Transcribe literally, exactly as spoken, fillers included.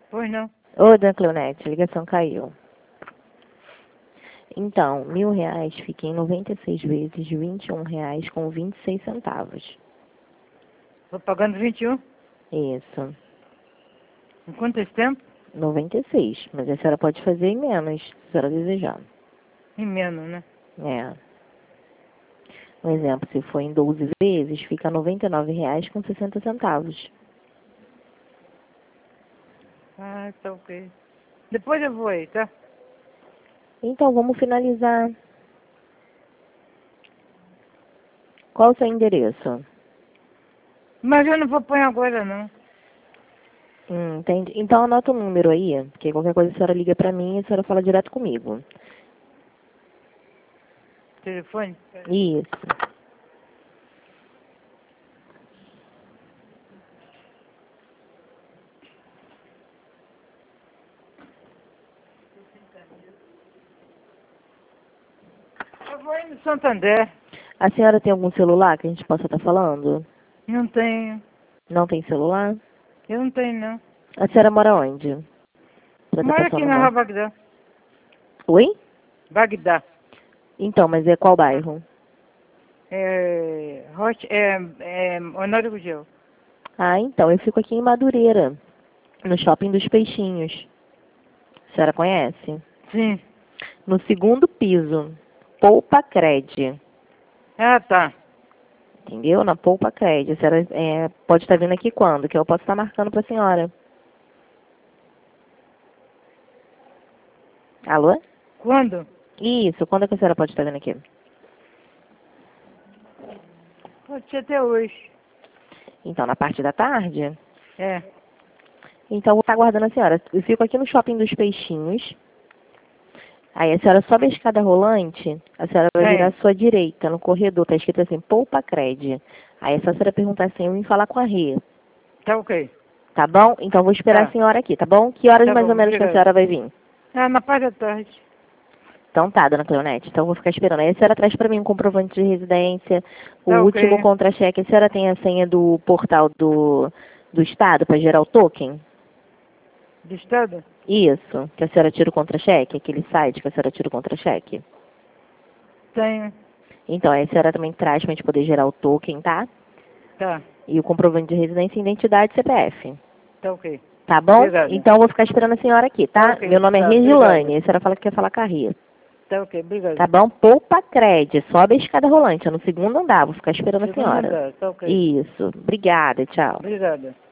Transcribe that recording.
Pois não. Ô, dona Cleonete, a ligação caiu. Então, mil reais fica em noventa e seis vezes de vinte e um reais com vinte e seis centavos. Vou pagando vinte e um. Isso. Em quanto esse tempo? noventa e seis. Mas a senhora pode fazer em menos, se a senhora desejar. Em menos, né? É. Um exemplo, se for em doze vezes, fica noventa e nove reais com sessenta centavos. Ah, tá ok. Depois eu vou aí, tá? Então, vamos finalizar. Qual o seu endereço? Mas eu não vou pôr agora, não. Hum, entendi. Então, anota o número aí, porque qualquer coisa a senhora liga pra mim e a senhora fala direto comigo. Telefone? Isso. Eu vou aí no Santander. A senhora tem algum celular que a gente possa estar falando? Não tenho. Não tem celular? Eu não tenho, não. A senhora mora onde? Pra tá Moro aqui passando na mal. Rua Bagdá. Oi? Bagdá. Então, mas é qual bairro? É... Rocha... É... É... Honório Gugel. Ah, então, eu fico aqui em Madureira, no Shopping dos Peixinhos. A senhora conhece? Sim. No segundo piso, Poupa Cred. Ah, tá. Entendeu? Na Poupa Cred. A senhora é, pode estar vindo aqui quando? Que eu posso estar marcando pra senhora. Alô? Quando? Isso, quando é que a senhora pode estar vindo aqui? Pode ser até hoje. Então, na parte da tarde? É. Então, eu vou estar aguardando a senhora. Eu fico aqui no Shopping dos Peixinhos. Aí a senhora sobe a escada rolante, a senhora vai É. virar à sua direita, no corredor, tá escrito assim, Poupa Cred. Aí é só a senhora perguntar assim, eu vim falar com a Rê. Tá ok. Tá bom? Então vou esperar Tá. a senhora aqui, tá bom? Que horas Tá mais bom, ou menos que a obrigado. senhora vai vir? Ah, na parte da tarde. Então tá, dona Cleonete. Então eu vou ficar esperando. Aí a senhora traz pra mim um comprovante de residência, o Tá último ok. contra-cheque. A senhora tem a senha do portal do, do Estado para gerar o token? Do estado? Isso, que a senhora tira o contra-cheque, aquele site que a senhora tira o contra-cheque. Tenho. Então, aí a senhora também traz pra gente poder gerar o token, tá? Tá. E o comprovante de residência, identidade e C P F. Tá ok. Tá bom? Obrigado. Então eu vou ficar esperando a senhora aqui, tá? Tá ok. Meu nome é Tá, Regilane. obrigado. A senhora fala que quer falar com a Ria. Tá ok, obrigado. Tá bom? Poupa Cred. Sobe a escada rolante. É no segundo andar. Vou ficar esperando a Segundo senhora. andar, tá ok. Isso. Obrigada. Tchau. Obrigado.